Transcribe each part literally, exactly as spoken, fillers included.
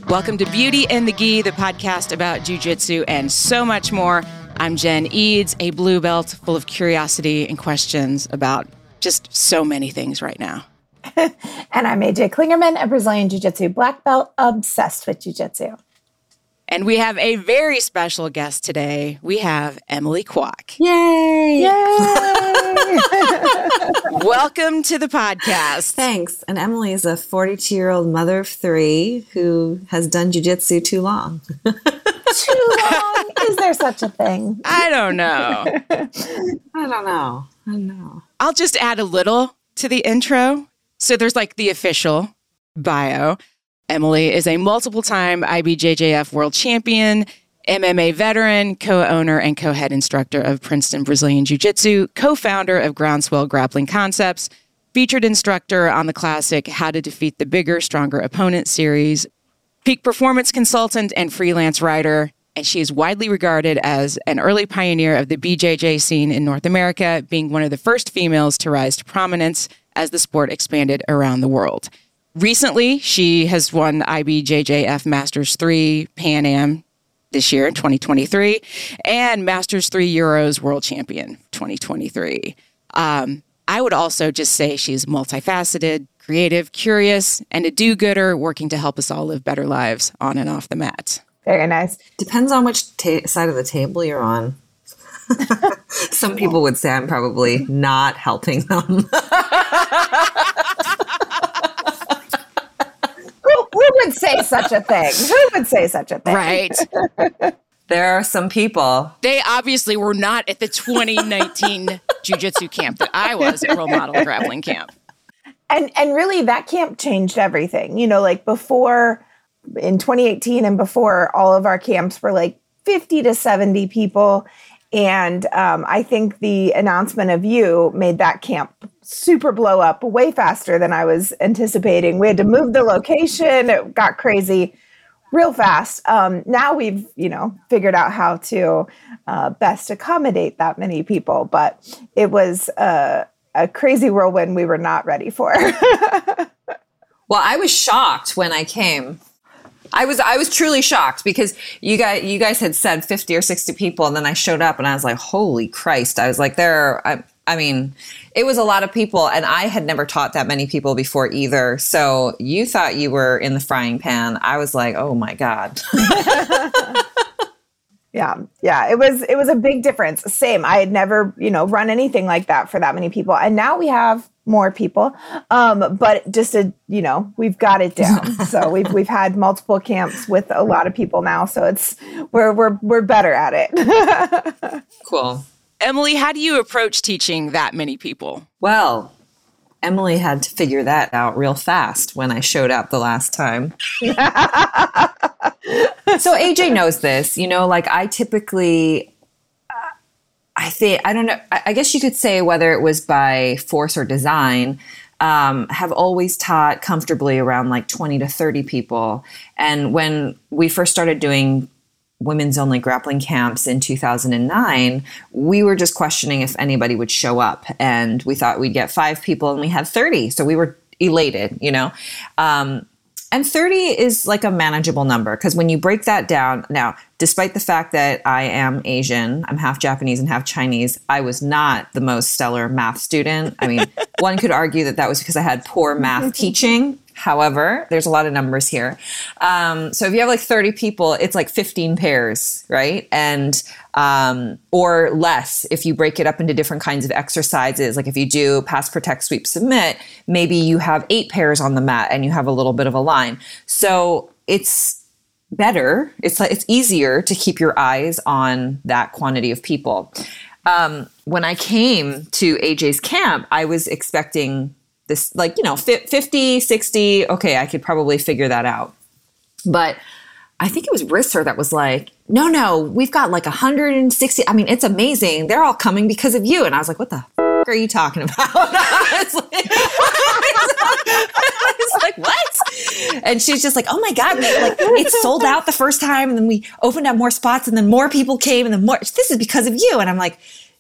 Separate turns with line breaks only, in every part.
Welcome to Beauty and the Gi, the podcast about jiu-jitsu and so much more. I'm Jen Eads, a blue belt full of curiosity and questions about just so many things right now.
And I'm A J Klingerman, a Brazilian jiu-jitsu black belt, obsessed with jiu-jitsu.
And we have a very special guest today. We have Emily Kwok.
Yay!
Yay!
Welcome
to the podcast.
Thanks. And Emily is a forty-two-year-old mother of three who has done jiu-jitsu too long.
Too long? Is there such a thing?
I don't know.
I don't know. I don't know.
I'll just add a little to the intro. So there's like the official bio. Emily is a multiple-time I B J J F world champion, M M A veteran, co-owner and co-head instructor of Princeton Brazilian Jiu-Jitsu, co-founder of Groundswell Grappling Concepts, featured instructor on the classic How to Defeat the Bigger, Stronger Opponent series, peak performance consultant and freelance writer, and she is widely regarded as an early pioneer of the B J J scene in North America, being one of the first females to rise to prominence as the sport expanded around the world. Recently, she has won I B J J F Masters three Pan Am this year in twenty twenty-three and Masters three Euros World Champion twenty twenty-three. Um, I would also just say she's multifaceted, creative, curious, and a do-gooder working to help us all live better lives on and off the mat.
Very nice.
Depends on which ta- side of the table you're on. Some people would say I'm probably not helping them.
Who would say such a thing? Who would say such a thing?
Right.
There are some people.
They obviously were not at the twenty nineteen jiu-jitsu camp that I was at Role Model Grappling Camp.
And and really that camp changed everything. You know, like before in twenty eighteen and before, all of our camps were like fifty to seventy people. And um, I think the announcement of you made that camp super blow up way faster than I was anticipating. We had to move the location. It got crazy real fast. Um, now we've, you know, figured out how to uh, best accommodate that many people. But it was uh, a crazy whirlwind we were not ready for.
Well, I was shocked when I came. I was I was truly shocked because you guys you guys had said fifty or sixty people, and then I showed up and I was like, holy Christ. I was like, there are, I, I mean, it was a lot of people, and I had never taught that many people before either. So you thought you were in the frying pan. I was like, oh my God.
Yeah. Yeah. It was, it was a big difference. Same. I had never, you know, run anything like that for that many people. And now we have more people. Um, but just a, you know, we've got it down. So we've, we've had multiple camps with a lot of people now. So it's, we're, we're, we're better at it.
Cool.
Emily, how do you approach teaching that many people?
Well, Emily had to figure that out real fast when I showed up the last time. So A J knows this, you know, like I typically, uh, I think, I don't know, I, I guess you could say whether it was by force or design, um, have always taught comfortably around like twenty to thirty people. And when we first started doing women's only grappling camps in two thousand nine, we were just questioning if anybody would show up. And we thought we'd get five people and we had thirty. So we were elated, you know. Um, and thirty is like a manageable number because when you break that down, now, despite the fact that I am Asian, I'm half Japanese and half Chinese, I was not the most stellar math student. I mean, one could argue that that was because I had poor math teaching. However, there's a lot of numbers here. Um, so if you have like thirty people, it's like fifteen pairs, right? And, um, or less if you break it up into different kinds of exercises. Like if you do pass, protect, sweep, submit, maybe you have eight pairs on the mat and you have a little bit of a line. So it's better. It's like, it's easier to keep your eyes on that quantity of people. Um, when I came to A J's camp, I was expecting this, like, you know, fifty, sixty, okay, I could probably figure that out. But I think it was Risser that was like, no, no, we've got like one hundred sixty. I mean, it's amazing. They're all coming because of you. And I was like, what the f- are you talking about? I was like, I was like, what? And she's just like, oh my God, we, like it's sold out the first time. And then we opened up more spots and then more people came and then more, this is because of you. And I'm like,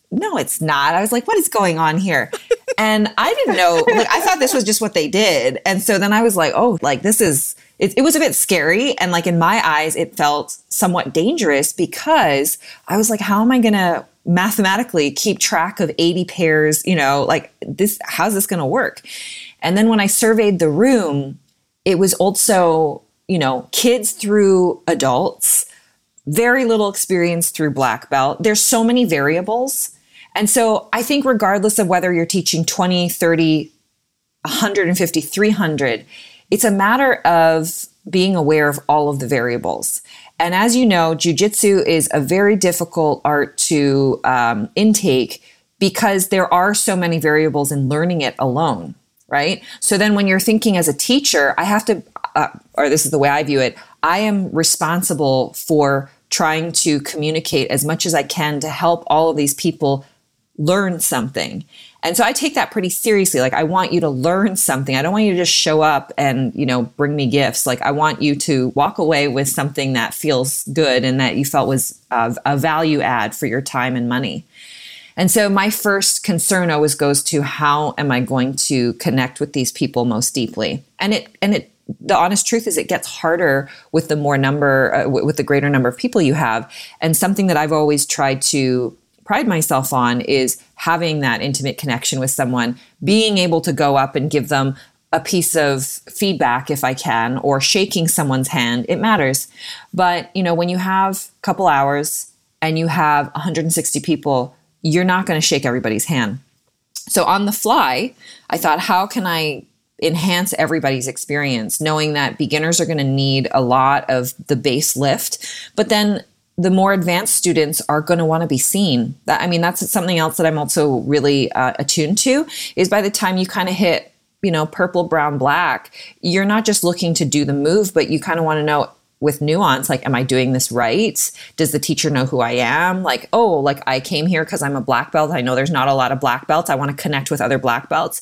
no, it's not. I was like, what is going on here? And I didn't know, like, I thought this was just what they did. And so then I was like, oh, like this is, it, it was a bit scary. And like in my eyes, it felt somewhat dangerous because I was like, how am I going to mathematically keep track of eighty pairs? You know, like this, how's this going to work? And then when I surveyed the room, it was also, you know, kids through adults, very little experience through black belt. There's so many variables. And so I think regardless of whether you're teaching twenty, thirty, one hundred fifty, three hundred, it's a matter of being aware of all of the variables. And as you know, jiu-jitsu is a very difficult art to um, intake because there are so many variables in learning it alone, right? So then when you're thinking as a teacher, I have to, uh, or this is the way I view it, I am responsible for trying to communicate as much as I can to help all of these people learn something. And so I take that pretty seriously. Like, I want you to learn something. I don't want you to just show up and, you know, bring me gifts. Like, I want you to walk away with something that feels good and that you felt was uh, a value add for your time and money. And so my first concern always goes to, how am I going to connect with these people most deeply? And it, and it, the honest truth is it gets harder with the more number, uh, with the greater number of people you have. And something that I've always tried to pride myself on is having that intimate connection with someone, being able to go up and give them a piece of feedback if I can, or shaking someone's hand. It matters. But, you know, when you have a couple hours and you have one hundred sixty people, you're not going to shake everybody's hand. So on the fly, I thought, how can I enhance everybody's experience, knowing that beginners are going to need a lot of the base lift, but then the more advanced students are going to want to be seen. That, I mean, that's something else that I'm also really uh, attuned to, is by the time you kind of hit, you know, purple, brown, black, you're not just looking to do the move, but you kind of want to know with nuance, like, am I doing this right? Does the teacher know who I am? Like, oh, like I came here because I'm a black belt. I know there's not a lot of black belts. I want to connect with other black belts.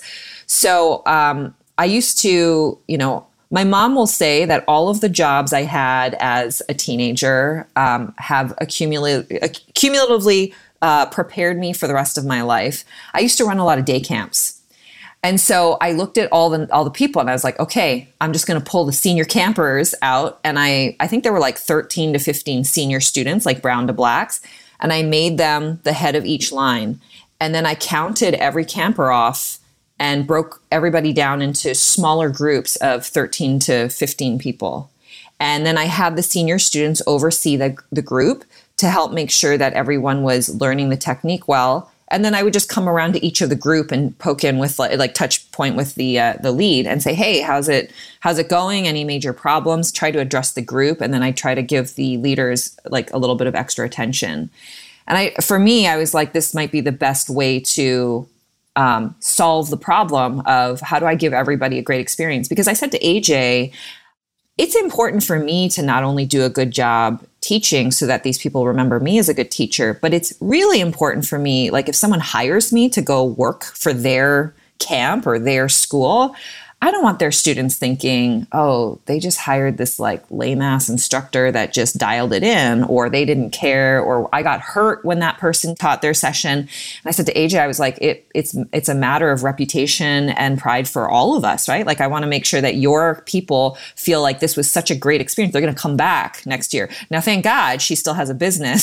So um, I used to, you know, my mom will say that all of the jobs I had as a teenager um, have accumula- cumulatively uh, prepared me for the rest of my life. I used to run a lot of day camps. And so I looked at all the all the people and I was like, okay, I'm just going to pull the senior campers out. And I, I think there were like thirteen to fifteen senior students, like brown to blacks. And I made them the head of each line. And then I counted every camper off and broke everybody down into smaller groups of thirteen to fifteen people. And then I had the senior students oversee the, the group to help make sure that everyone was learning the technique well. And then I would just come around to each of the group and poke in with like, like touch point with the uh, the lead and say, hey, how's it how's it going? Any major problems? Try to address the group. And then I try to give the leaders like a little bit of extra attention. And I, for me, I was like, this might be the best way to Um, solve the problem of how do I give everybody a great experience? Because I said to A J, it's important for me to not only do a good job teaching so that these people remember me as a good teacher, but it's really important for me, like if someone hires me to go work for their camp or their school, I don't want their students thinking, oh, they just hired this like lame ass instructor that just dialed it in, or they didn't care, or I got hurt when that person taught their session. And I said to A J, I was like, it, it's it's a matter of reputation and pride for all of us, right? Like I want to make sure that your people feel like this was such a great experience. They're going to come back next year. Now, thank God she still has a business.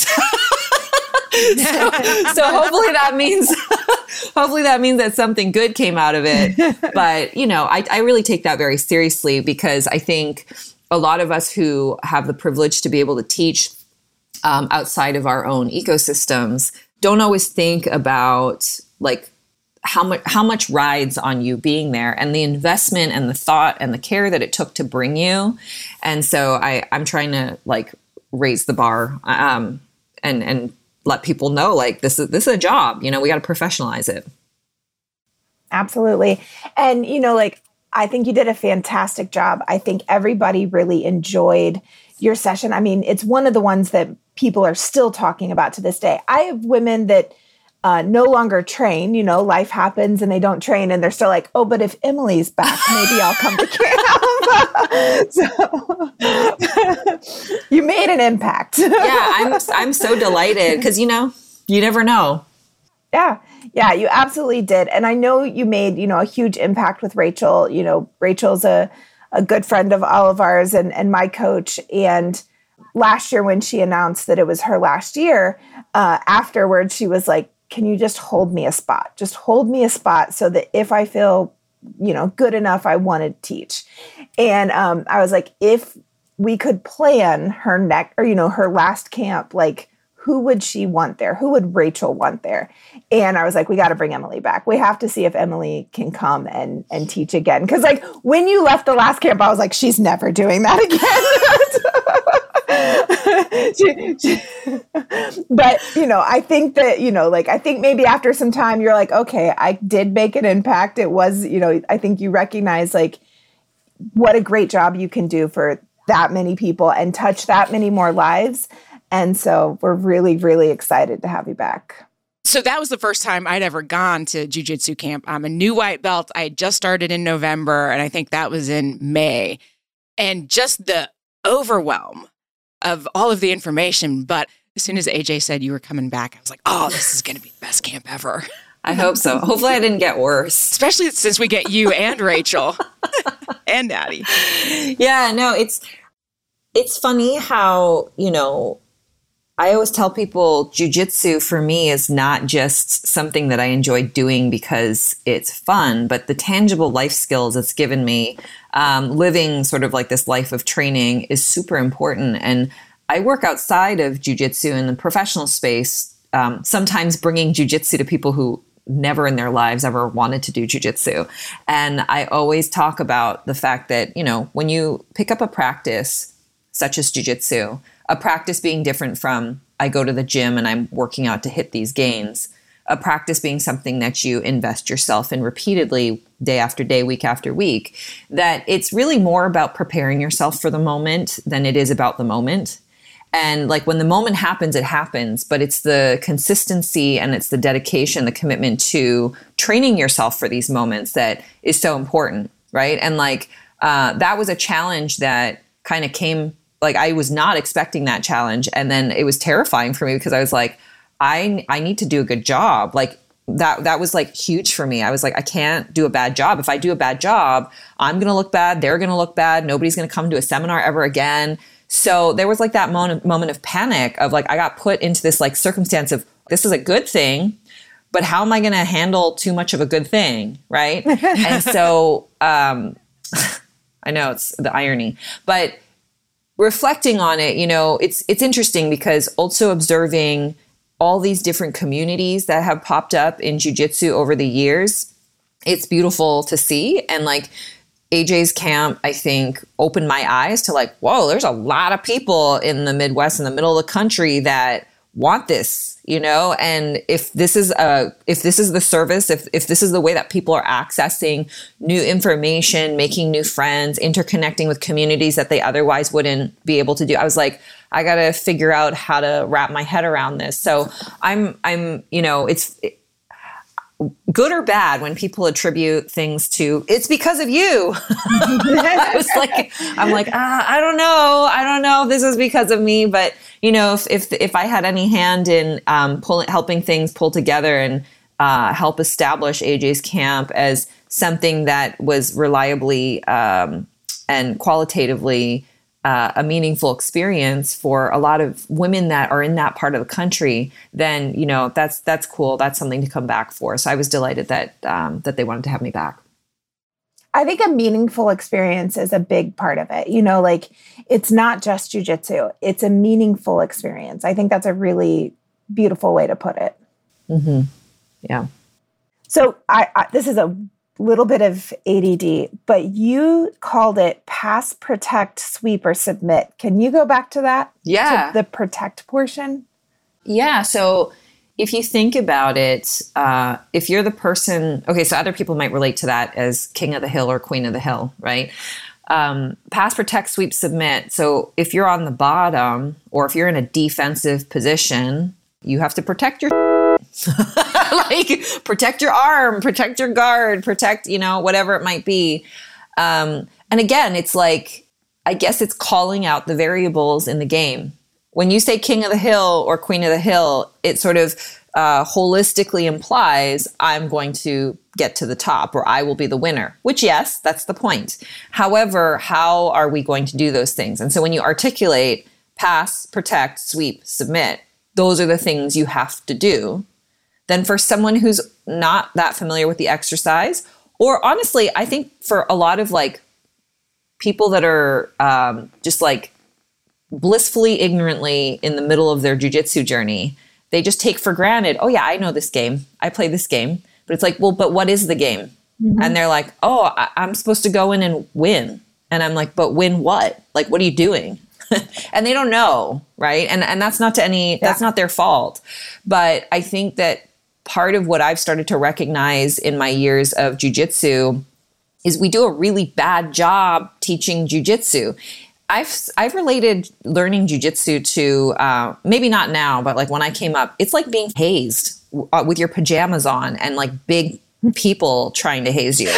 so, so hopefully that means hopefully that means that something good came out of it. But, you know, I, I really take that very seriously, because I think a lot of us who have the privilege to be able to teach um, outside of our own ecosystems don't always think about like how much how much rides on you being there, and the investment and the thought and the care that it took to bring you. And so I, I'm trying to like raise the bar um, and and let people know like this is this is a job, you know, we got to professionalize it.
Absolutely. And, you know, like, I think you did a fantastic job. I think everybody really enjoyed your session. I mean, it's one of the ones that people are still talking about to this day. I have women that uh, no longer train, you know, life happens and they don't train, and they're still like, oh, but if Emily's back, maybe I'll come to camp. So you made an impact.
Yeah, I'm I'm so delighted because, you know, you never know.
Yeah. Yeah, you absolutely did. And I know you made, you know, a huge impact with Rachel. You know, Rachel's a, a good friend of all of ours and, and my coach. And last year when she announced that it was her last year, uh, afterwards, she was like, can you just hold me a spot? Just hold me a spot so that if I feel, you know, good enough, I want to teach. And um, I was like, if we could plan her neck or, you know, her last camp, like, who would she want there? Who would Rachel want there? And I was like, we got to bring Emily back. We have to see if Emily can come and, and teach again. Because like when you left the last camp, I was like, she's never doing that again. she, she, but, you know, I think that, you know, like, I think maybe after some time, you're like, okay, I did make an impact. It was, you know, I think you recognize like what a great job you can do for that many people and touch that many more lives. And so we're really, really excited to have you back.
So that was the first time I'd ever gone to jiu-jitsu camp. I'm a new white belt. I had just started in November, and I think that was in May. And just the overwhelm of all of the information. But as soon as A J said you were coming back, I was like, oh, this is going to be the best camp ever.
I hope so. Hopefully I didn't get worse.
Especially since we get you and Rachel and Natty.
Yeah, no, it's it's funny how, you know, I always tell people jiu-jitsu for me is not just something that I enjoy doing because it's fun, but the tangible life skills it's given me, um, living sort of like this life of training is super important. And I work outside of jiu-jitsu in the professional space, um, sometimes bringing jiu-jitsu to people who never in their lives ever wanted to do jiu-jitsu. And I always talk about the fact that, you know, when you pick up a practice such as jiu-jitsu, a practice being different from I go to the gym and I'm working out to hit these gains, a practice being something that you invest yourself in repeatedly day after day, week after week, that it's really more about preparing yourself for the moment than it is about the moment. And like when the moment happens, it happens, but it's the consistency and it's the dedication, the commitment to training yourself for these moments that is so important, right? And like uh, that was a challenge that kind of came. Like I was not expecting that challenge. And then it was terrifying for me because I was like, I I need to do a good job. Like that that was like huge for me. I was like, I can't do a bad job. If I do a bad job, I'm going to look bad. They're going to look bad. Nobody's going to come to a seminar ever again. So there was like that moment, moment of panic of like, I got put into this like circumstance of this is a good thing, but how am I going to handle too much of a good thing? Right. And so um, I know it's the irony, but reflecting on it, you know, it's it's interesting because also observing all these different communities that have popped up in jiu-jitsu over the years, it's beautiful to see. And like A J's camp, I think, opened my eyes to like, whoa, there's a lot of people in the Midwest, in the middle of the country that want this, you know, and if this is a, if this is the service, if, if this is the way that people are accessing new information, making new friends, interconnecting with communities that they otherwise wouldn't be able to do, I was like, I got to figure out how to wrap my head around this. So I'm, I'm, you know, it's it, good or bad when people attribute things to, it's because of you. I was like, I'm like, ah, I don't know. I don't know if this is because of me, but you know, if, if, if I had any hand in um, pulling, helping things pull together and uh, help establish A J's camp as something that was reliably um, and qualitatively uh, a meaningful experience for a lot of women that are in that part of the country, then, you know, that's, that's cool. That's something to come back for. So I was delighted that, um, that they wanted to have me back.
I think a meaningful experience is a big part of it. You know, like it's not just jiu-jitsu, it's a meaningful experience. I think that's a really beautiful way to put it.
Mm-hmm. Yeah.
So I, I this is a little bit of A D D, but you called it pass, protect, sweep, or submit. Can you go back to that?
Yeah.
To the protect portion?
Yeah. So if you think about it, uh, if you're the person, okay, so other people might relate to that as king of the hill or queen of the hill, right? Um, pass, protect, sweep, submit. So if you're on the bottom or if you're in a defensive position, you have to protect your like protect your arm, protect your guard, protect, you know, whatever it might be. Um, and again, it's like, I guess it's calling out the variables in the game. When you say king of the hill or queen of the hill, it sort of uh, holistically implies I'm going to get to the top or I will be the winner, which yes, that's the point. However, how are we going to do those things? And so when you articulate pass, protect, sweep, submit, those are the things you have to do. Then for someone who's not that familiar with the exercise, or honestly, I think for a lot of like people that are um, just like blissfully ignorantly in the middle of their jujitsu journey, they just take for granted, oh yeah, I know this game. I play this game. But it's like, well, but what is the game? Mm-hmm. And they're like, oh, I- I'm supposed to go in and win. And I'm like, but win what? Like, what are you doing? And they don't know, right? And and that's not to any, yeah. that's not their fault. But I think that part of what I've started to recognize in my years of jujitsu is we do a really bad job teaching jujitsu. I've I've related learning jujitsu to uh, maybe not now, but like when I came up, it's like being hazed uh, with your pajamas on and like big people trying to haze you.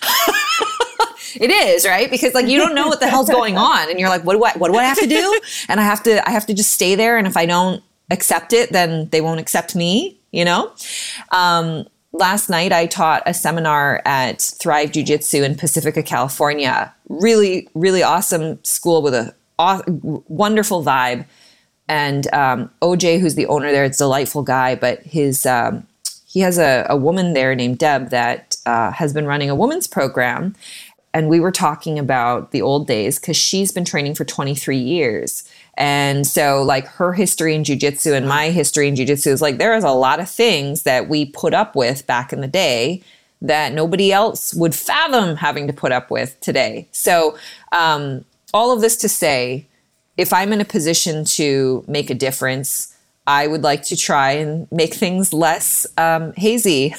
It is, right? Because like you don't know what the hell's going on, and you're like, what do I what do I have to do? And I have to I have to just stay there, and if I don't accept it, then they won't accept me. You know. Um, Last night, I taught a seminar at Thrive Jiu-Jitsu in Pacifica, California. Really, really awesome school with a aw- wonderful vibe. And um, O J, who's the owner there, it's a delightful guy, but his um, he has a, a woman there named Deb that uh, has been running a women's program. And we were talking about the old days because she's been training for twenty-three years. And so like her history in jiu-jitsu and my history in jiu-jitsu is like, there is a lot of things that we put up with back in the day that nobody else would fathom having to put up with today. So um, all of this to say, if I'm in a position to make a difference, I would like to try and make things less um, hazy.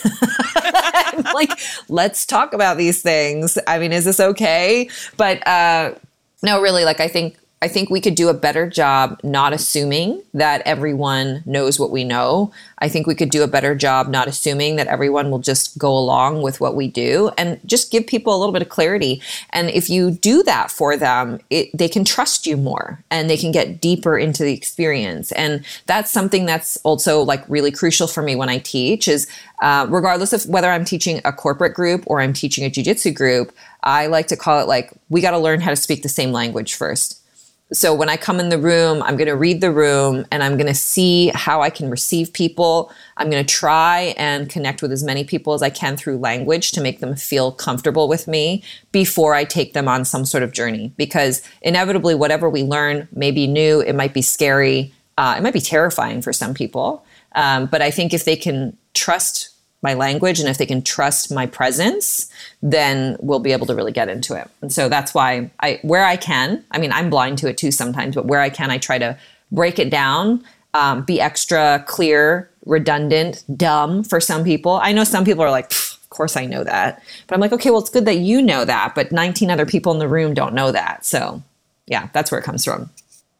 Like, let's talk about these things. I mean, is this okay? But uh, no, really, like I think I think we could do a better job not assuming that everyone knows what we know. I think we could do a better job not assuming that everyone will just go along with what we do and just give people a little bit of clarity. And if you do that for them, it, they can trust you more and they can get deeper into the experience. And that's something that's also like really crucial for me when I teach is uh, regardless of whether I'm teaching a corporate group or I'm teaching a jiu-jitsu group, I like to call it like, we got to learn how to speak the same language first. So when I come in the room, I'm going to read the room and I'm going to see how I can receive people. I'm going to try and connect with as many people as I can through language to make them feel comfortable with me before I take them on some sort of journey. Because inevitably, whatever we learn may be new. It might be scary. Uh, it might be terrifying for some people. Um, but I think if they can trust my language and if they can trust my presence, then we'll be able to really get into it. And so that's why I, where I can, I mean, I'm blind to it too sometimes, but where I can, I try to break it down, um, be extra clear, redundant, dumb for some people. I know some people are like, of course I know that. But I'm like, okay, well, it's good that you know that, but nineteen other people in the room don't know that. So yeah, that's where it comes from.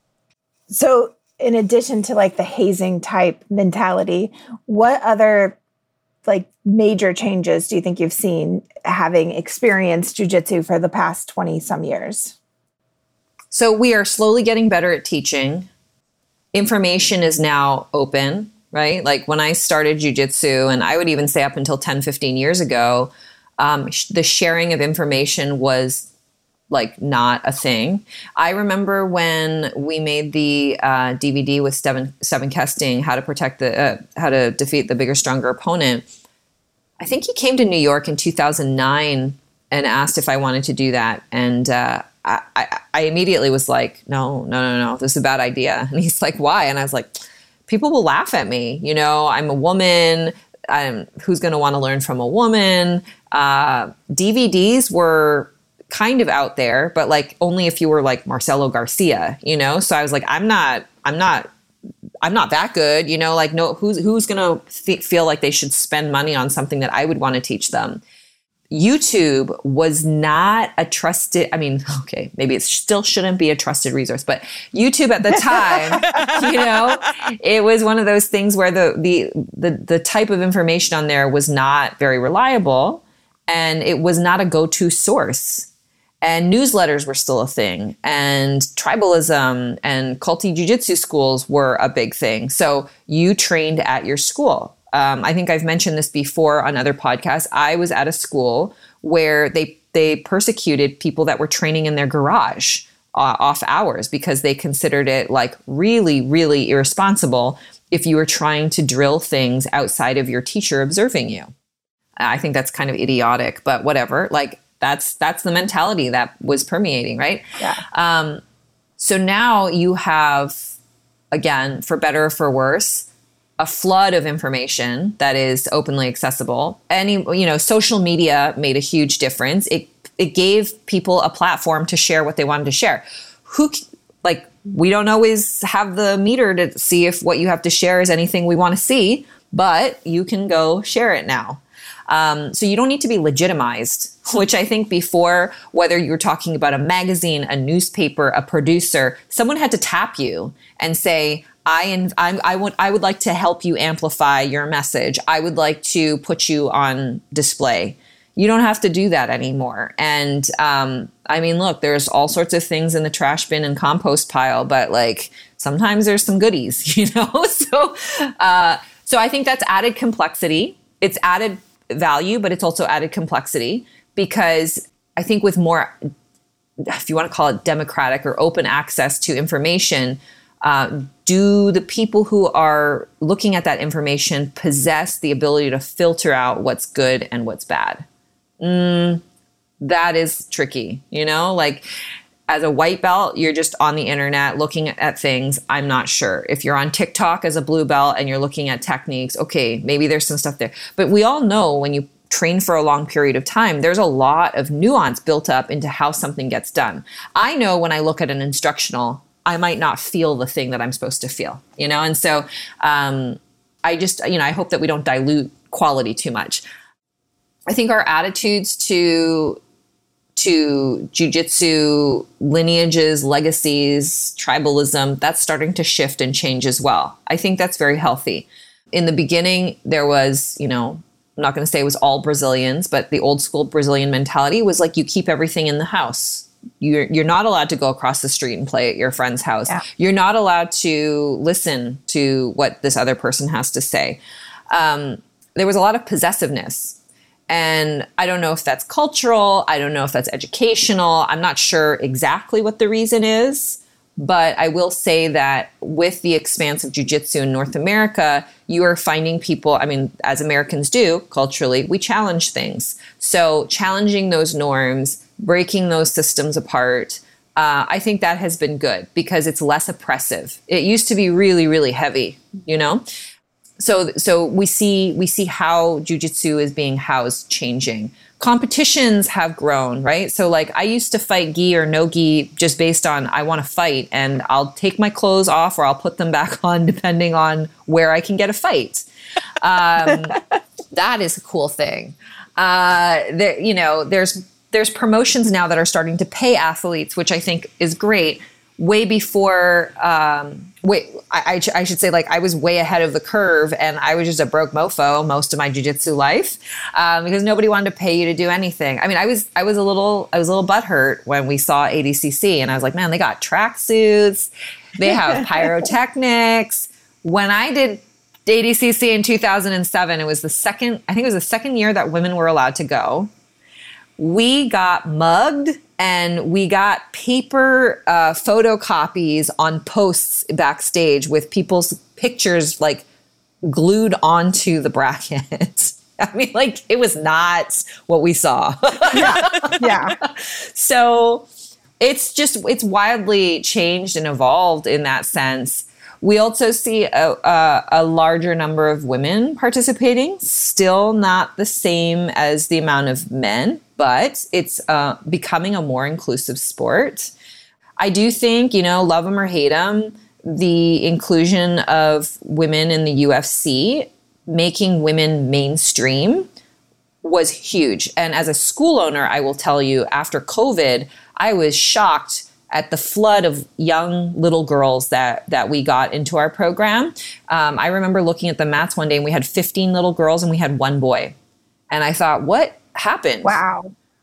So in addition to like the hazing type mentality, what other like major changes do you think you've seen having experienced jiu-jitsu for the past twenty some years?
So we are slowly getting better at teaching. Information is now open, right? Like when I started jiu-jitsu, and I would even say up until ten, fifteen years ago, um, sh- the sharing of information was like not a thing. I remember when we made the uh, D V D with Steven, Steven Kesting, how to protect the, uh, how to defeat the bigger, stronger opponent. I think he came to New York in two thousand nine and asked if I wanted to do that. And uh, I, I, I immediately was like, no, no, no, no, this is a bad idea. And he's like, why? And I was like, people will laugh at me. You know, I'm a woman. I'm, who's going to want to learn from a woman? Uh, D V Ds were kind of out there, but like only if you were like Marcelo Garcia, you know? So I was like, I'm not, I'm not, I'm not that good, you know, like no, who's, who's going to th- feel like they should spend money on something that I would want to teach them. YouTube was not a trusted, I mean, okay, maybe it still shouldn't be a trusted resource, but YouTube at the time, you know, it was one of those things where the, the, the, the type of information on there was not very reliable and it was not a go-to source. And newsletters were still a thing. And tribalism and culty jiu-jitsu schools were a big thing. So you trained at your school. Um, I think I've mentioned this before on other podcasts. I was at a school where they they persecuted people that were training in their garage uh, off hours because they considered it like really, really irresponsible if you were trying to drill things outside of your teacher observing you. I think that's kind of idiotic, but whatever. Like, That's that's the mentality that was permeating, right?
Yeah.
Um, so now you have, again, for better or for worse, a flood of information that is openly accessible. Any, you know, social media made a huge difference. It it gave people a platform to share what they wanted to share. Who, like, we don't always have the meter to see if what you have to share is anything we want to see, but you can go share it now. Um, so you don't need to be legitimized, which I think before, whether you're talking about a magazine, a newspaper, a producer, someone had to tap you and say, I and I'm, I would I would like to help you amplify your message. I would like to put you on display. You don't have to do that anymore. And um, I mean, look, there's all sorts of things in the trash bin and compost pile, but like sometimes there's some goodies, you know. so, uh, so I think that's added complexity. It's added value, but it's also added complexity because I think with more, if you want to call it democratic or open access to information, uh, do the people who are looking at that information possess the ability to filter out what's good and what's bad? Mm, that is tricky, you know, like as a white belt, you're just on the internet looking at things. I'm not sure. If you're on TikTok as a blue belt and you're looking at techniques, okay, maybe there's some stuff there. But we all know when you train for a long period of time, there's a lot of nuance built up into how something gets done. I know when I look at an instructional, I might not feel the thing that I'm supposed to feel, you know? And so um, I just, you know, I hope that we don't dilute quality too much. I think our attitudes to to jiu-jitsu lineages, legacies, tribalism, that's starting to shift and change as well. I think that's very healthy. In the beginning, there was, you know, I'm not going to say it was all Brazilians, but the old school Brazilian mentality was like, you keep everything in the house. You're, you're not allowed to go across the street and play at your friend's house. Yeah. You're not allowed to listen to what this other person has to say. Um, there was a lot of possessiveness. And I don't know if that's cultural. I don't know if that's educational. I'm not sure exactly what the reason is. But I will say that with the expanse of jiu-jitsu in North America, you are finding people, I mean, as Americans do culturally, we challenge things. So challenging those norms, breaking those systems apart, uh, I think that has been good because it's less oppressive. It used to be really, really heavy, you know? So, so we see we see how jiu-jitsu is being housed changing. Competitions have grown, right? So like I used to fight gi or no gi just based on I want to fight and I'll take my clothes off or I'll put them back on depending on where I can get a fight. Um, that is a cool thing. Uh, there, you know, there's there's promotions now that are starting to pay athletes, which I think is great. Way before, um, wait, I, I, I should say like I was way ahead of the curve and I was just a broke mofo most of my jiu-jitsu life um, because nobody wanted to pay you to do anything. I mean, I was I was a little I was a little butthurt when we saw A D C C and I was like, man, they got tracksuits, they have pyrotechnics. When I did A D C C in two thousand seven, it was the second, I think it was the second year that women were allowed to go. We got mugged. And we got paper uh, photocopies on posts backstage with people's pictures like glued onto the bracket. I mean, like it was not what we saw.
yeah. yeah.
So it's just, it's wildly changed and evolved in that sense. We also see a, a, a larger number of women participating, still not the same as the amount of men, but it's uh, becoming a more inclusive sport. I do think, you know, love them or hate them, the inclusion of women in the U F C, making women mainstream was huge. And as a school owner, I will tell you, after COVID, I was shocked at the flood of young little girls that that we got into our program. Um, I remember looking at the mats one day and we had fifteen little girls and we had one boy. And I thought, what happened?
Wow.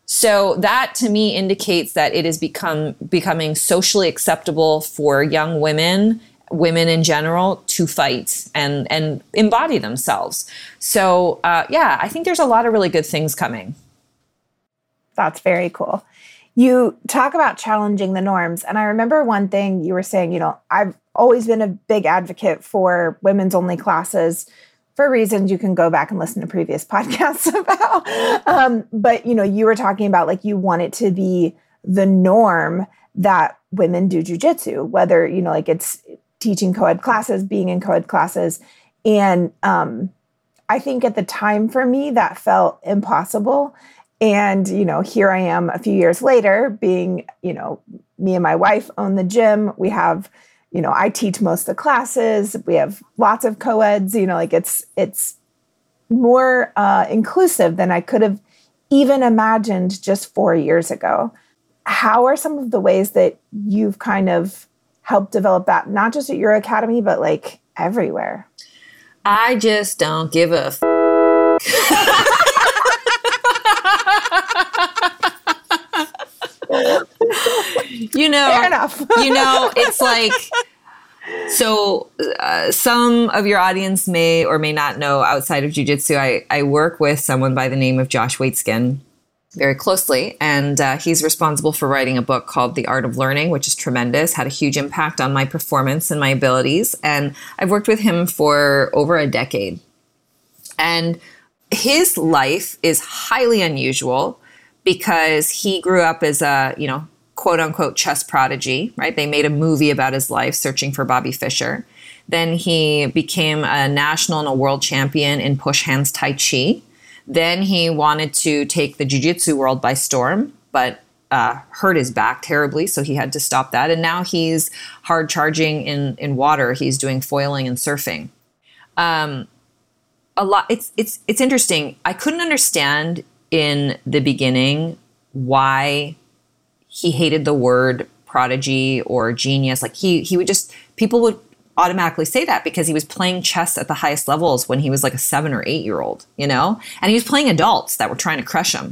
So that to me indicates that it is become becoming socially acceptable for young women, women in general, to fight and, and embody themselves. So uh, yeah, I think there's a lot of really good things coming.
That's very cool. You talk about challenging the norms. And I remember one thing you were saying, you know, I've always been a big advocate for women's only classes for reasons you can go back and listen to previous podcasts about. Um, but, you know, you were talking about like you want it to be the norm that women do jujitsu, whether, you know, like it's teaching co-ed classes, being in co-ed classes. And um, I think at the time for me, that felt impossible. And, you know, here I am a few years later being, you know, me and my wife own the gym. We have, you know, I teach most of the classes. We have lots of co-eds, you know, like it's, it's more uh, inclusive than I could have even imagined just four years ago. How are some of the ways that you've kind of helped develop that, not just at your academy, but like everywhere?
I just don't give a f- You know,
fair enough.
You know, it's like, so uh, some of your audience may or may not know outside of jiu-jitsu, I, I work with someone by the name of Josh Waitzkin very closely. And uh, he's responsible for writing a book called The Art of Learning, which is tremendous, had a huge impact on my performance and my abilities. And I've worked with him for over a decade. And his life is highly unusual because he grew up as a, you know, quote unquote chess prodigy, right? They made a movie about his life, Searching for Bobby Fischer. Then he became a national and a world champion in push hands Tai Chi. Then he wanted to take the jiu-jitsu world by storm, but uh, hurt his back terribly, so he had to stop that. And now he's hard charging in, in water. He's doing foiling and surfing. Um, a lot. It's it's it's interesting. I couldn't understand in the beginning why he hated the word prodigy or genius. Like he he would just, people would automatically say that because he was playing chess at the highest levels when he was like a seven or eight year old, you know, and he was playing adults that were trying to crush him.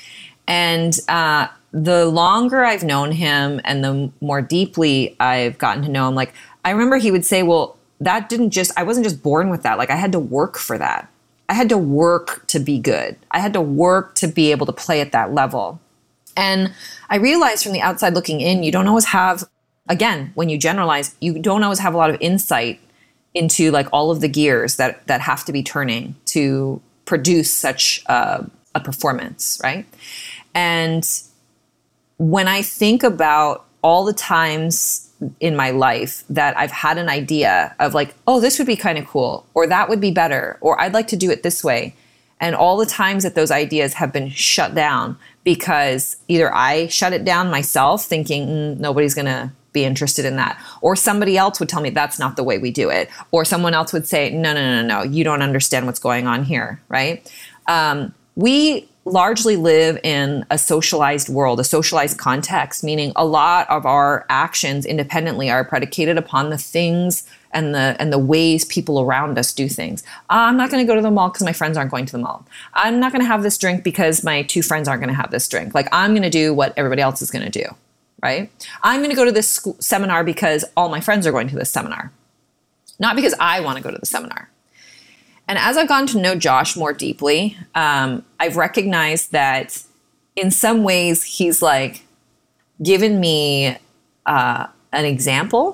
And uh, the longer I've known him and the more deeply I've gotten to know him, like I remember he would say, well, that didn't just, I wasn't just born with that. Like I had to work for that. I had to work to be good. I had to work to be able to play at that level. And I realized from the outside looking in, you don't always have, again, when you generalize, you don't always have a lot of insight into like all of the gears that, that have to be turning to produce such a, a performance, right? And when I think about all the times in my life that I've had an idea of like, oh, this would be kind of cool, or that would be better, or I'd like to do it this way. And all the times that those ideas have been shut down because either I shut it down myself thinking mm, nobody's going to be interested in that, or somebody else would tell me that's not the way we do it, or someone else would say, no, no, no, no, you don't understand what's going on here, right? Um, we largely live in a socialized world, a socialized context, meaning a lot of our actions independently are predicated upon the things and the and the ways people around us do things. Uh, I'm not going to go to the mall because my friends aren't going to the mall. I'm not going to have this drink because my two friends aren't going to have this drink. Like I'm going to do what everybody else is going to do, right? I'm going to go to this school, seminar because all my friends are going to this seminar, not because I want to go to the seminar. And as I've gotten to know Josh more deeply, um, I've recognized that in some ways he's like given me uh, an example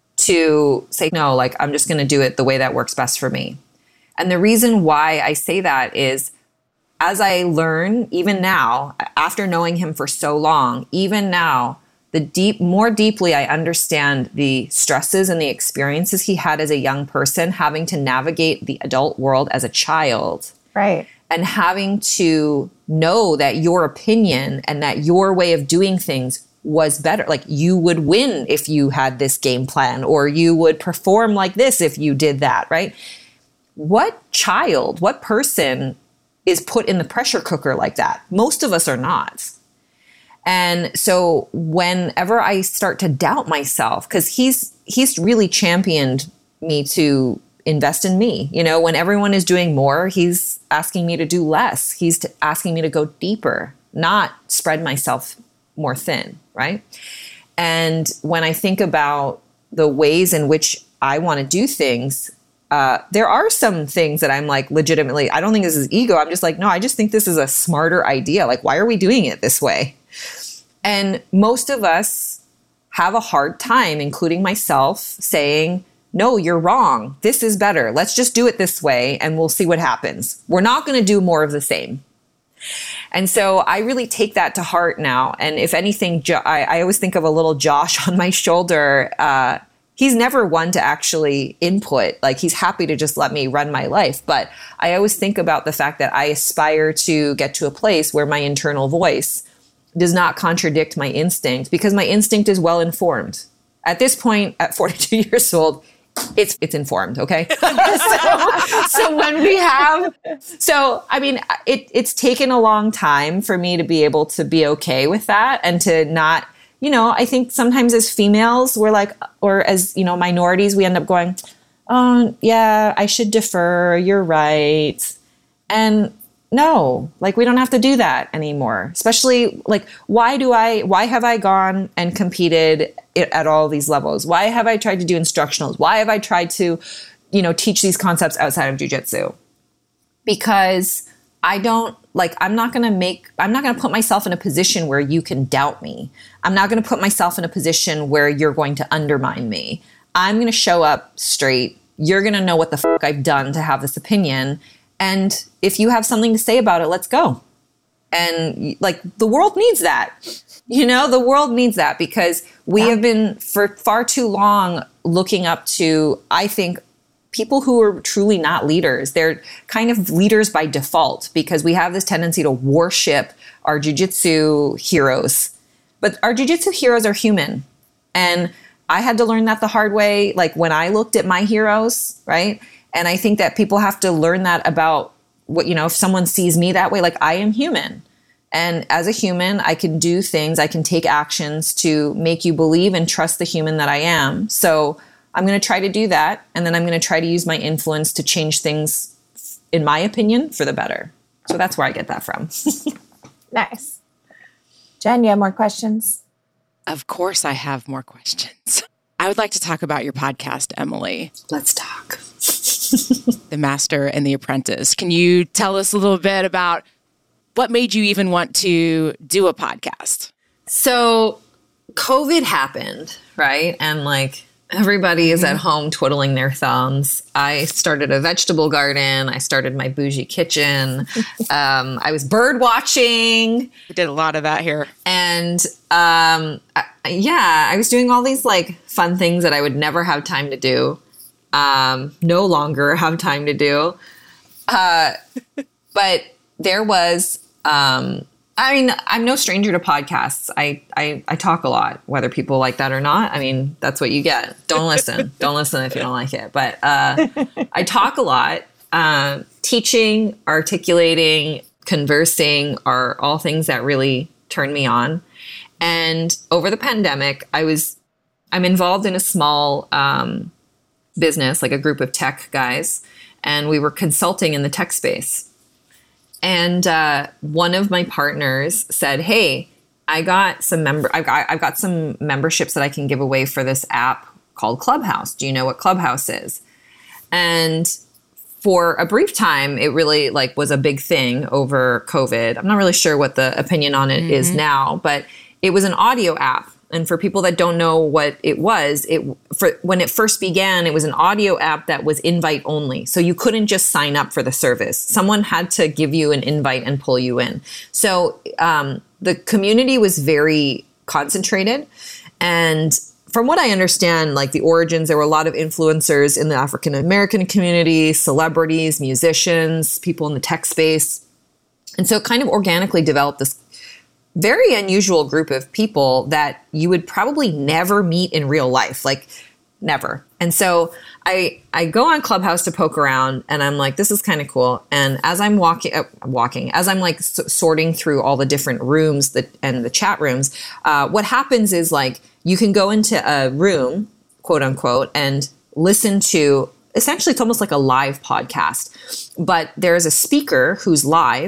to say, no, like I'm just going to do it the way that works best for me. And the reason why I say that is as I learn, even now, after knowing him for so long, even now, the deep, more deeply I understand the stresses and the experiences he had as a young person, having to navigate the adult world as a child.
Right.
And having to know that your opinion and that your way of doing things was better. Like you would win if you had this game plan, or you would perform like this if you did that, right? What child, what person is put in the pressure cooker like that? Most of us are not. And so whenever I start to doubt myself, because he's he's really championed me to invest in me. You know, when everyone is doing more, he's asking me to do less. He's t- asking me to go deeper, not spread myself more thin, right? And when I think about the ways in which I want to do things, uh, there are some things that I'm like, legitimately, I don't think this is ego. I'm just like, no, I just think this is a smarter idea. Like, why are we doing it this way? And most of us have a hard time, including myself, saying, no, you're wrong. This is better. Let's just do it this way and we'll see what happens. We're not going to do more of the same. And so I really take that to heart now. And if anything, jo- I, I always think of a little Josh on my shoulder. Uh, he's never one to actually input. Like, he's happy to just let me run my life. But I always think about the fact that I aspire to get to a place where my internal voice does not contradict my instinct, because my instinct is well informed. At this point, at forty-two years old, it's it's informed, okay? so, so when we have, so I mean, it it's taken a long time for me to be able to be okay with that and to not, you know, I think sometimes as females, we're like, or as, you know, minorities, we end up going, oh, yeah, I should defer, you're right. And no, like, we don't have to do that anymore. Especially, like, why do I, why have I gone and competed at all these levels? Why have I tried to do instructionals? Why have I tried to, you know, teach these concepts outside of jiu-jitsu? Because I don't, like, I'm not going to make, I'm not going to put myself in a position where you can doubt me. I'm not going to put myself in a position where you're going to undermine me. I'm going to show up straight. You're going to know what the fuck I've done to have this opinion. And if you have something to say about it, let's go. And like, the world needs that. You know, the world needs that, because we yeah. have been for far too long looking up to, I think, people who are truly not leaders. They're kind of leaders by default, because we have this tendency to worship our jiu-jitsu heroes. But our jiu-jitsu heroes are human. And I had to learn that the hard way, like when I looked at my heroes, right? And I think that people have to learn that about what, you know, if someone sees me that way, like, I am human. And as a human, I can do things, I can take actions to make you believe and trust the human that I am. So I'm going to try to do that. And then I'm going to try to use my influence to change things, in my opinion, for the better. So that's where I get that from.
Nice. Jen, you have more questions?
Of course I have more questions. I would like to talk about your podcast, Emily.
Let's talk.
The Master and the Apprentice. Can you tell us a little bit about what made you even want to do a podcast?
So COVID happened, right? And like, everybody is at home twiddling their thumbs. I started a vegetable garden. I started my bougie kitchen. um, I was bird watching.
We did a lot of that here.
And um, I, yeah, I was doing all these like fun things that I would never have time to do. Um, no longer have time to do. Uh, but there was, um, I mean, I'm no stranger to podcasts. I, I, I talk a lot, whether people like that or not. I mean, that's what you get. Don't listen. Don't listen if you don't like it. But uh, I talk a lot. Uh, teaching, articulating, conversing are all things that really turn me on. And over the pandemic, I was, I'm involved in a small um, business, like a group of tech guys, and we were consulting in the tech space. And uh, one of my partners said, "Hey, I got some member, I've got, I've got some memberships that I can give away for this app called Clubhouse. Do you know what Clubhouse is?" And for a brief time, it really like was a big thing over COVID. I'm not really sure what the opinion on it mm-hmm. is now, but it was an audio app. And for people that don't know what it was, it for when it first began, it was an audio app that was invite only. So you couldn't just sign up for the service. Someone had to give you an invite and pull you in. So um, the community was very concentrated. And from what I understand, like the origins, there were a lot of influencers in the African American community, celebrities, musicians, people in the tech space. And so it kind of organically developed this very unusual group of people that you would probably never meet in real life, like never. And so I I go on Clubhouse to poke around, and I'm like, this is kind of cool. And as I'm walking, uh, walking, as I'm like s- sorting through all the different rooms that and the chat rooms, uh, what happens is like you can go into a room, quote unquote, and listen to. Essentially, it's almost like a live podcast, but there's a speaker who's live.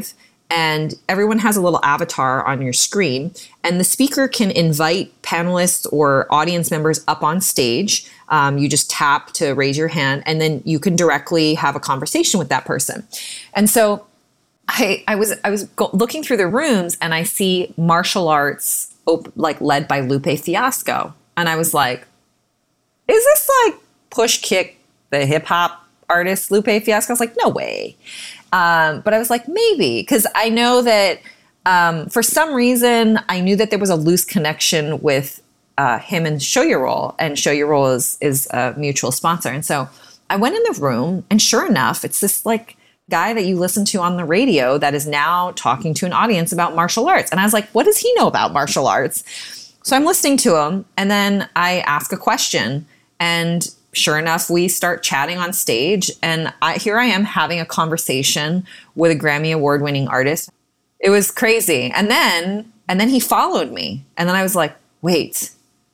and everyone has a little avatar on your screen, and the speaker can invite panelists or audience members up on stage. Um, you just tap to raise your hand, and then you can directly have a conversation with that person. And so I, I was I was go- looking through the rooms, and I see martial arts op- like led by Lupe Fiasco, and I was like, "Is this like Push Kick, the hip hop artist Lupe Fiasco?" I was like, "No way." Um, but I was like, maybe, because I know that um, for some reason, I knew that there was a loose connection with uh, him and Show Your Roll, and Show Your Roll is, is a mutual sponsor. And so I went in the room, and sure enough, it's this like guy that you listen to on the radio that is now talking to an audience about martial arts. And I was like, what does he know about martial arts? So I'm listening to him, and then I ask a question, and sure enough, we start chatting on stage, and I, here I am having a conversation with a Grammy Award-winning artist. It was crazy. And then, and then he followed me, and then I was like, wait,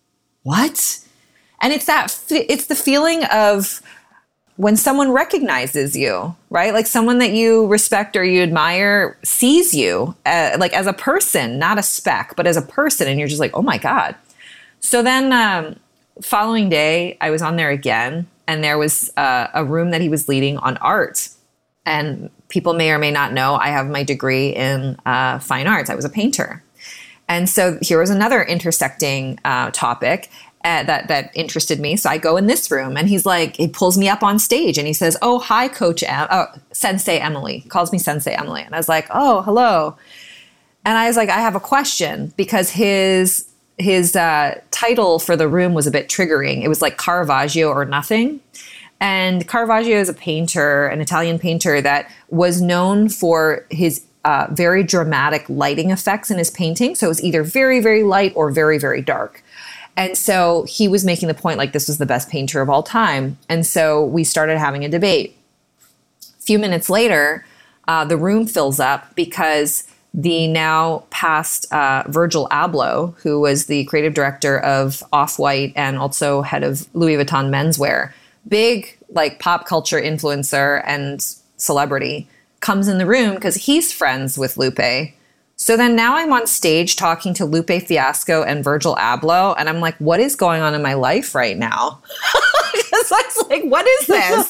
what? And it's that, it's the feeling of when someone recognizes you, right? Like someone that you respect or you admire sees you, uh, like as a person, not a spec, but as a person, and you're just like, oh my God. So then, um, following day, I was on there again, and there was uh, a room that he was leading on art. And people may or may not know, I have my degree in uh, fine arts. I was a painter. And so here was another intersecting uh, topic uh, that, that interested me. So I go in this room, and he's like, he pulls me up on stage, and he says, oh, hi, Coach, em- oh, Sensei Emily. He calls me Sensei Emily. And I was like, oh, hello. And I was like, I have a question, because his... His uh, title for the room was a bit triggering. It was like Caravaggio or nothing. And Caravaggio is a painter, an Italian painter that was known for his uh, very dramatic lighting effects in his painting. So it was either very, very light or very, very dark. And so he was making the point like this was the best painter of all time. And so we started having a debate. A few minutes later, uh, the room fills up because the now past uh, Virgil Abloh, who was the creative director of Off-White and also head of Louis Vuitton menswear, big like pop culture influencer and celebrity, comes in the room because he's friends with Lupe. So then now I'm on stage talking to Lupe Fiasco and Virgil Abloh, and I'm like, what is going on in my life right now? Because I was like, what is this?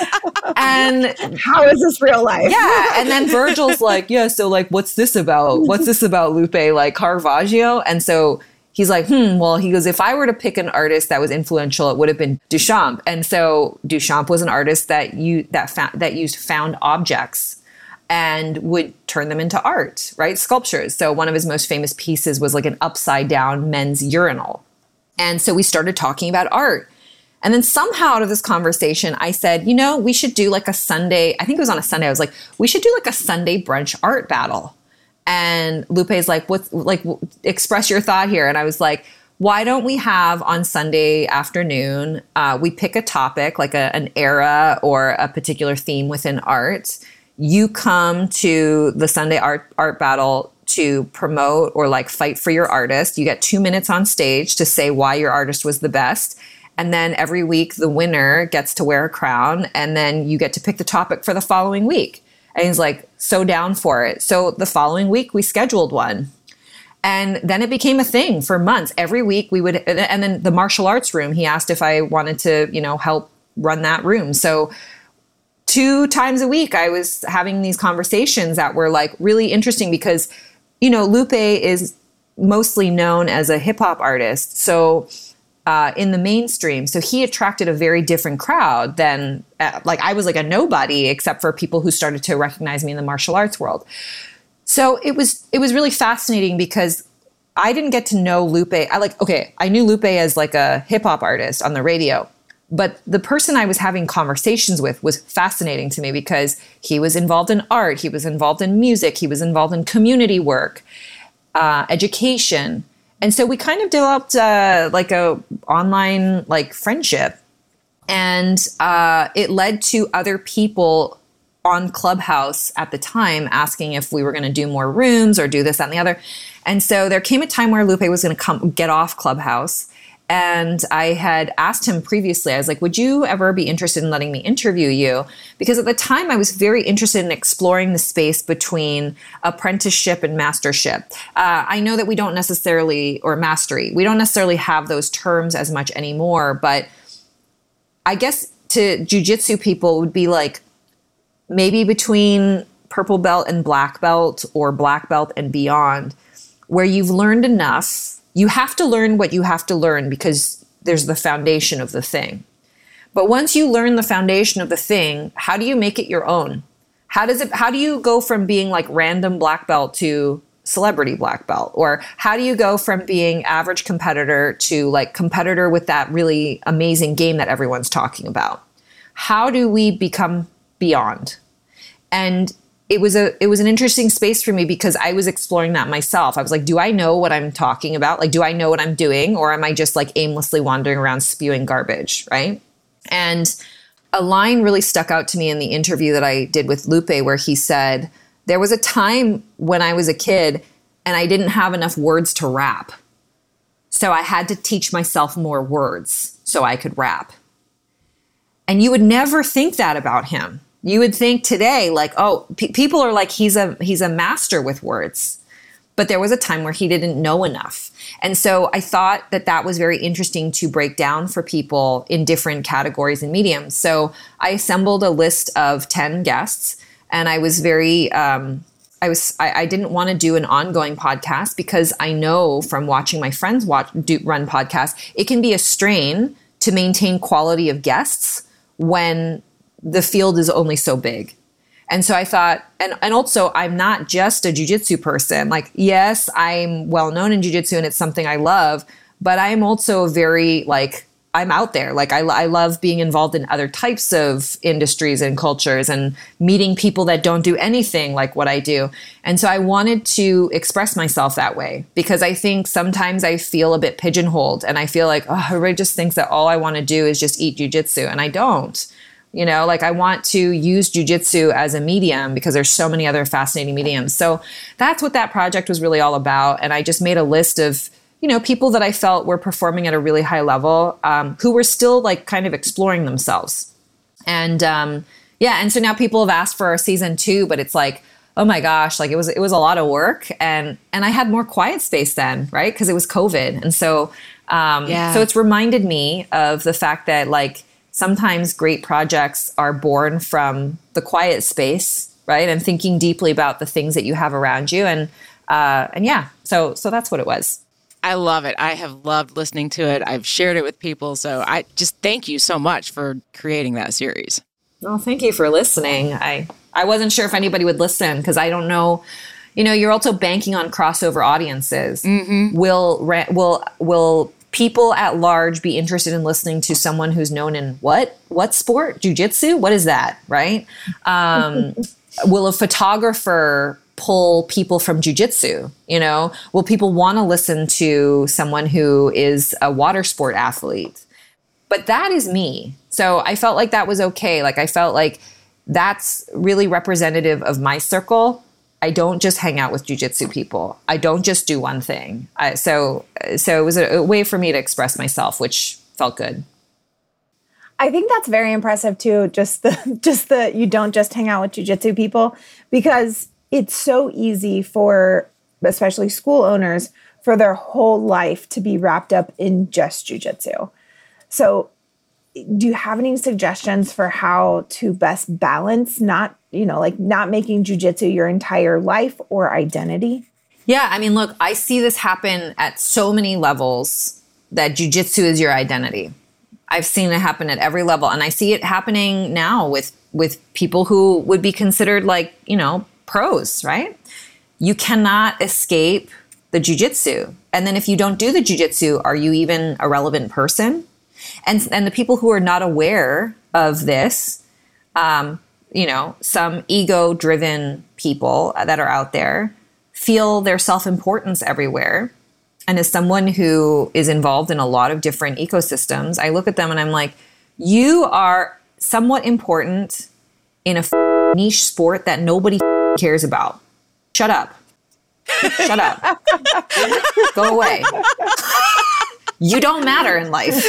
And
how is this real life?
Yeah. And then Virgil's like, yeah, so like, what's this about? What's this about, Lupe? Like Caravaggio? And so he's like, hmm, well, he goes, if I were to pick an artist that was influential, it would have been Duchamp. And so Duchamp was an artist that you that fa- that used found objects and would turn them into art, right? Sculptures. So one of his most famous pieces was like an upside down men's urinal. And so we started talking about art. And then somehow out of this conversation, I said, you know, we should do like a Sunday. I think it was on a Sunday. I was like, we should do like a Sunday brunch art battle. And Lupe's like, what's like, express your thought here. And I was like, why don't we have on Sunday afternoon, uh, we pick a topic, like a, an era or a particular theme within art. You come to the Sunday art art battle to promote or like fight for your artist. You get two minutes on stage to say why your artist was the best. And then every week the winner gets to wear a crown, and then you get to pick the topic for the following week. And he's like, so down for it. So the following week we scheduled one. And then it became a thing for months. Every week we would, and then the martial arts room, he asked if I wanted to, you know, help run that room. So two times a week, I was having these conversations that were like really interesting because, you know, Lupe is mostly known as a hip hop artist. So uh, in the mainstream, so he attracted a very different crowd than uh, like I was like a nobody except for people who started to recognize me in the martial arts world. So it was it was really fascinating because I didn't get to know Lupe. I like, okay, I knew Lupe as like a hip hop artist on the radio. But the person I was having conversations with was fascinating to me because he was involved in art, he was involved in music, he was involved in community work, uh, education. And so we kind of developed uh, like a online like friendship. And uh, it led to other people on Clubhouse at the time asking if we were going to do more rooms or do this, that, and the other. And so there came a time where Lupe was going to come get off Clubhouse. And I had asked him previously, I was like, would you ever be interested in letting me interview you? Because at the time I was very interested in exploring the space between apprenticeship and mastership. Uh, I know that we don't necessarily, or mastery, we don't necessarily have those terms as much anymore, but I guess to jiu-jitsu people it would be like maybe between purple belt and black belt, or black belt and beyond, where you've learned enough. You have to learn what you have to learn because there's the foundation of the thing. But once you learn the foundation of the thing, how do you make it your own? How does it, how do you go from being like random black belt to celebrity black belt? Or how do you go from being average competitor to like competitor with that really amazing game that everyone's talking about? How do we become beyond? And It was a it was an interesting space for me because I was exploring that myself. I was like, do I know what I'm talking about? Like, do I know what I'm doing? Or am I just like aimlessly wandering around spewing garbage, right? And a line really stuck out to me in the interview that I did with Lupe where he said, there was a time when I was a kid and I didn't have enough words to rap. So I had to teach myself more words so I could rap. And you would never think that about him. You would think today, like, oh, pe- people are like, he's a he's a master with words. But there was a time where he didn't know enough. And so I thought that that was very interesting to break down for people in different categories and mediums. So I assembled a list of ten guests, and I was very, um, I was, I, I didn't want to do an ongoing podcast because I know from watching my friends watch do, run podcasts, it can be a strain to maintain quality of guests when the field is only so big. And so I thought, and, and also I'm not just a jiu-jitsu person. Like, yes, I'm well known in jiu-jitsu and it's something I love, but I'm also very like, I'm out there. Like I, I love being involved in other types of industries and cultures and meeting people that don't do anything like what I do. And so I wanted to express myself that way because I think sometimes I feel a bit pigeonholed and I feel like, oh, everybody just thinks that all I want to do is just eat jiu-jitsu, and I don't. You know, like I want to use jiu-jitsu as a medium because there's so many other fascinating mediums. So that's what that project was really all about. And I just made a list of, you know, people that I felt were performing at a really high level, um, who were still like kind of exploring themselves. And um, yeah, and so now people have asked for a season two, but it's like, oh my gosh, like it was it was a lot of work. And and I had more quiet space then, right? Because it was COVID. And so um, yeah. so it's reminded me of the fact that like, sometimes great projects are born from the quiet space, right? And thinking deeply about the things that you have around you. And uh, and yeah, so so that's what it was.
I love it. I have loved listening to it. I've shared it with people. So I just thank you so much for creating that series.
Well, thank you for listening. I, I wasn't sure if anybody would listen because I don't know. You know, you're also banking on crossover audiences. Mm-hmm. Will will will people at large be interested in listening to someone who's known in what? What sport? Jiu-jitsu? What is that, right? Um, will a photographer pull people from jiu-jitsu? You know, will people want to listen to someone who is a water sport athlete? But that is me. So I felt like that was okay. Like I felt like that's really representative of my circle. I don't just hang out with jiu-jitsu people. I don't just do one thing. I, so, so it was a, a way for me to express myself, which felt good.
I think that's very impressive too. Just the, just the, you don't just hang out with jiu-jitsu people, because it's so easy for, especially school owners, for their whole life to be wrapped up in just jiu-jitsu. So do you have any suggestions for how to best balance not, you know, like not making jiu-jitsu your entire life or identity?
Yeah. I mean, look, I see this happen at so many levels that jiu-jitsu is your identity. I've seen it happen at every level. And I see it happening now with, with people who would be considered like, you know, pros, right? You cannot escape the jiu-jitsu. And then if you don't do the jiu-jitsu, are you even a relevant person? And and the people who are not aware of this, um, you know, some ego-driven people that are out there feel their self-importance everywhere. And as someone who is involved in a lot of different ecosystems, I look at them and I'm like, you are somewhat important in a f- niche sport that nobody f- cares about. Shut up. Shut up. Go away. You don't matter in life.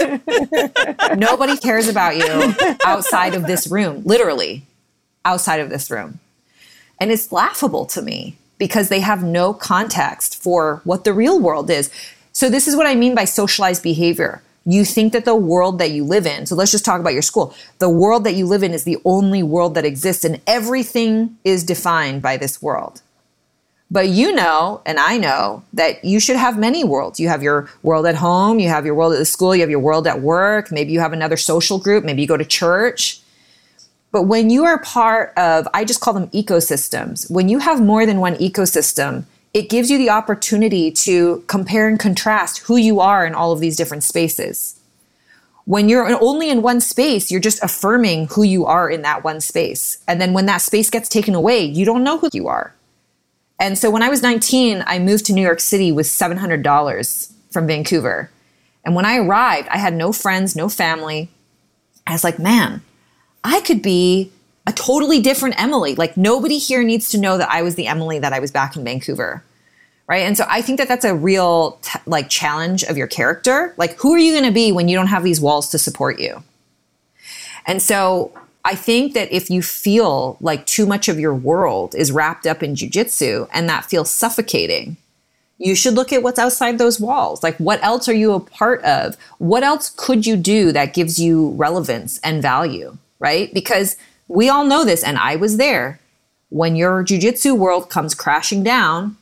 Nobody cares about you outside of this room, literally outside of this room. And it's laughable to me because they have no context for what the real world is. So this is what I mean by socialized behavior. You think that the world that you live in, so let's just talk about your school. The world that you live in is the only world that exists, and everything is defined by this world. But you know, and I know, that you should have many worlds. You have your world at home, you have your world at the school, you have your world at work, maybe you have another social group, maybe you go to church. But when you are part of, I just call them ecosystems, when you have more than one ecosystem, it gives you the opportunity to compare and contrast who you are in all of these different spaces. When you're only in one space, you're just affirming who you are in that one space. And then when that space gets taken away, you don't know who you are. And so when I was nineteen, I moved to New York City with seven hundred dollars from Vancouver. And when I arrived, I had no friends, no family. I was like, man, I could be a totally different Emily. Like nobody here needs to know that I was the Emily that I was back in Vancouver, right? And so I think that that's a real t- like challenge of your character. Like who are you going to be when you don't have these walls to support you? And so I think that if you feel like too much of your world is wrapped up in jiu-jitsu and that feels suffocating, you should look at what's outside those walls. Like what else are you a part of? What else could you do that gives you relevance and value, right? Because we all know this, and I was there. When your jiu-jitsu world comes crashing down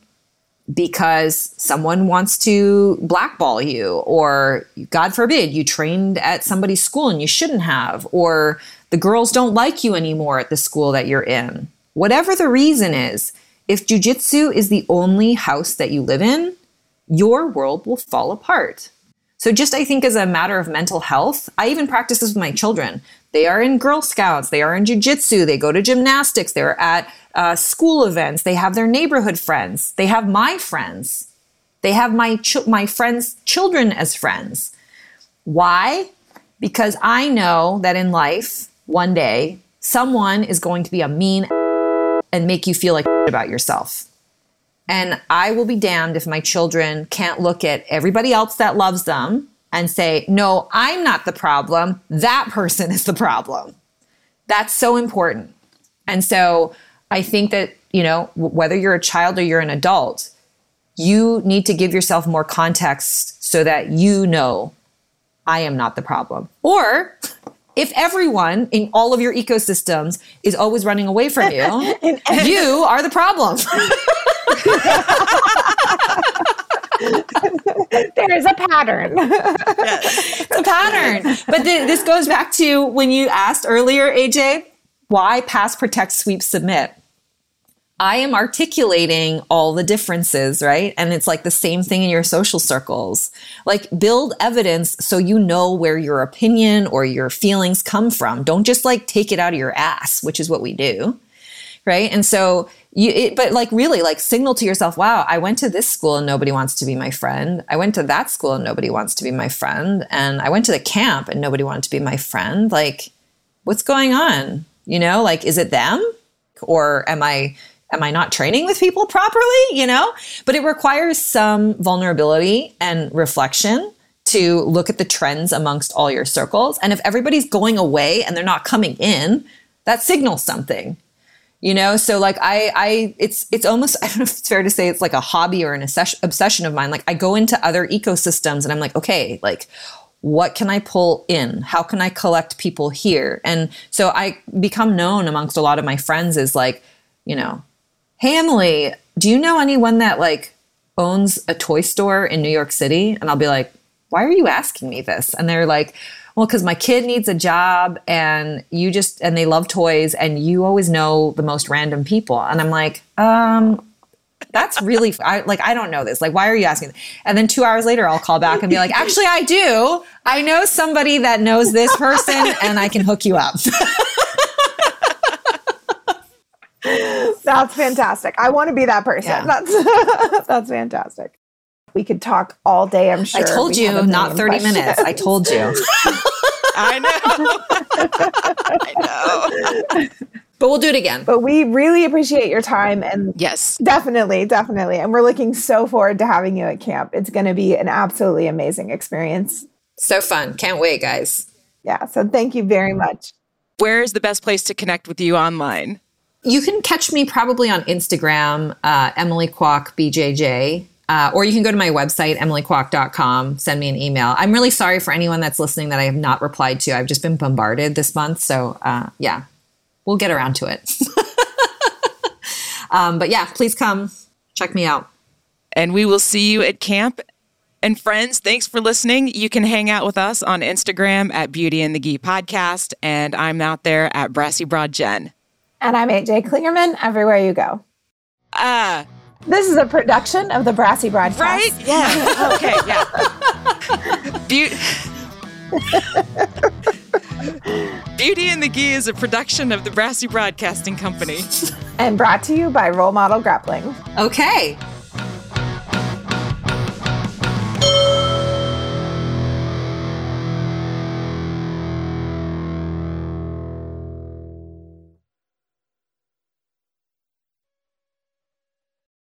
because someone wants to blackball you, or God forbid, you trained at somebody's school and you shouldn't have, or the girls don't like you anymore at the school that you're in. Whatever the reason is, if jiu-jitsu is the only house that you live in, your world will fall apart. So just, I think as a matter of mental health, I even practice this with my children. They are in Girl Scouts, they are in jiu-jitsu, they go to gymnastics, they're at uh, school events, they have their neighborhood friends, they have my friends, they have my ch- my friends' children as friends. Why? Because I know that in life, one day, someone is going to be a mean and make you feel like about yourself. And I will be damned if my children can't look at everybody else that loves them and say, no, I'm not the problem. That person is the problem. That's so important. And so I think that, you know, whether you're a child or you're an adult, you need to give yourself more context so that you know I am not the problem. Or if everyone in all of your ecosystems is always running away from you, you are the problem.
There is a pattern.
Yes. It's a pattern. But th- this goes back to when you asked earlier, A J, why pass, protect, sweep, submit? I am articulating all the differences, right? And it's like the same thing in your social circles. Like build evidence so you know where your opinion or your feelings come from. Don't just like take it out of your ass, which is what we do. Right. And so you, it, but like really like signal to yourself, wow, I went to this school and nobody wants to be my friend. I went to that school and nobody wants to be my friend. And I went to the camp and nobody wanted to be my friend. Like, what's going on? You know, like, is it them? Or am I, am I not training with people properly? You know, but it requires some vulnerability and reflection to look at the trends amongst all your circles. And if everybody's going away and they're not coming in, that signals something. You know, so like I, I, it's, it's almost, I don't know if it's fair to say it's like a hobby or an obsession of mine. Like I go into other ecosystems and I'm like, okay, like what can I pull in? How can I collect people here? And so I become known amongst a lot of my friends as like, you know, hey, Emily, do you know anyone that like owns a toy store in New York City? And I'll be like, why are you asking me this? And they're like, well, because my kid needs a job and you just, and they love toys and you always know the most random people. And I'm like, um, that's really, I, like, I don't know this. Like, why are you asking? And then two hours later, I'll call back and be like, actually, I do. I know somebody that knows this person and I can hook you up.
That's fantastic. I want to be that person.
Yeah.
That's, that's fantastic. We could talk all day, I'm sure.
I told
we
you, not thirty questions. Minutes. I told you.
I know. I know.
But we'll do it again.
But we really appreciate your time. And
yes,
definitely, definitely. And we're looking so forward to having you at camp. It's going to be an absolutely amazing experience.
So fun. Can't wait, guys.
Yeah. So thank you very much.
Where is the best place to connect with you online?
You can catch me probably on Instagram, uh, Emily Kwok B J J. Uh, or you can go to my website, emily kwok dot com, send me an email. I'm really sorry for anyone that's listening that I have not replied to. I've just been bombarded this month. So uh, yeah, we'll get around to it. um, but yeah, please come check me out.
And we will see you at camp. And friends, thanks for listening. You can hang out with us on Instagram at Beauty and the Gi Podcast. And I'm out there at Brassy Broad Jen. And
I'm A J Klingerman, everywhere you go.
Ah. Uh,
This is a production of the Brassy Broadcast.
Right? Yeah. Okay, yeah. Be- Beauty and the Gi is a production of the Brassy Broadcasting Company.
And brought to you by Role Model Grappling.
Okay.